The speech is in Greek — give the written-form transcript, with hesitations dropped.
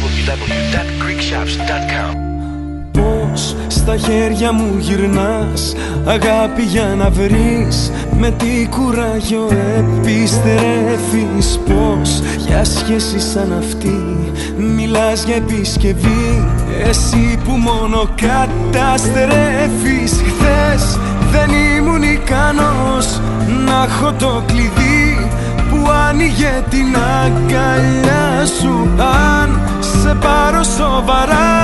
www.greekshops.com. Πώς στα χέρια μου γυρνάς, αγάπη για να βρεις, με τι κουράγιο επιστρέφεις. Πώς για σχέση σαν αυτή μιλάς για επισκευή, εσύ που μόνο καταστρέφεις. Χθες δεν ήμουν ικανός να έχω το κλειδί που άνοιγε την αγκαλιά σου. Αν σε πάρω σοβαρά